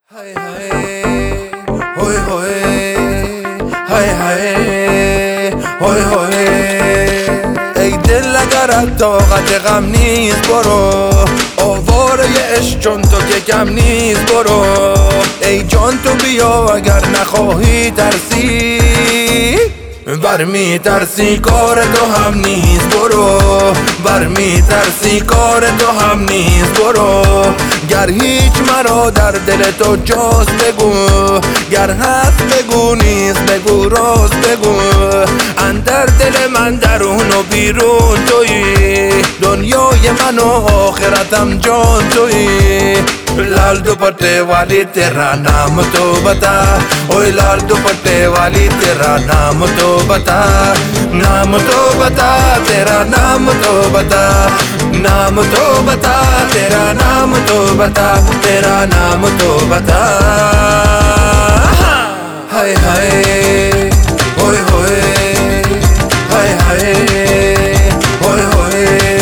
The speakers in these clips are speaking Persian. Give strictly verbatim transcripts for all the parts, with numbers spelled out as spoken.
हाय हाय होय होय हाय हाय होय होय ای دل اگر طاقت غم نیست برو آواره عشق چون تو که کم نیست برو ای جان تو بیا اگر نخواهی ترسی بر می ترسی کار تو هم نیست برو بر می ترسی کار تو هم نیست برو گر هیچ مرا در دل تو جاست بگو گر هست بگو نیست بگو راست بگو اندر دل من درون و بیرون تویی دنیای من و آخرتم جان تویی लाल दुपट्टे वाली तेरा नाम तो बता ओए लाल दुपट्टे वाली तेरा नाम तो बता नाम तो बता तेरा नाम तो बता नाम तो बता तेरा नाम तो बता तेरा नाम तो बता हाय हाय ओए होए हाय हाय ओए होए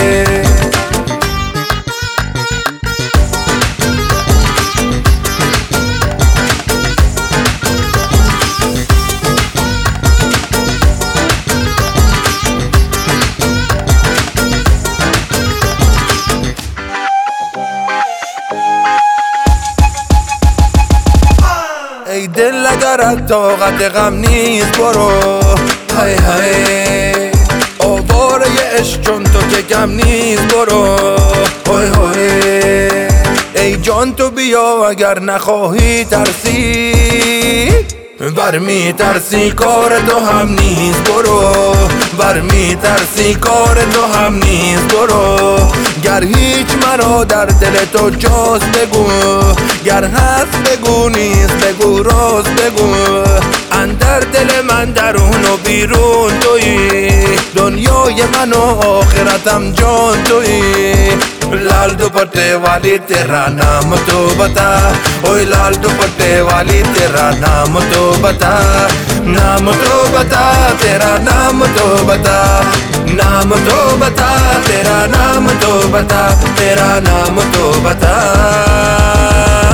ای دل اگر طاقت غم نیست برو های های آواره عشق چون تو که کم نیست برو های های ای جان تو بیا اگر نخواهی ترسی بر می ترسی کار تو هم نیست برو بر می ترسی کار تو هم نیست برو گر هیچ مرا در دل تو جاست بگو گر هست بگو نیست بگو راست بگو اندر دل من درون و بیرون تویی دنیای من و آخرتم جان تویی लाल दुपट्टे वाली तेरा नाम तो बता ओए लाल दुपट्टे वाली तेरा नाम तो बता नाम तो बता तेरा नाम तो बता नाम तो बता तेरा नाम तो बता तेरा नाम तो बता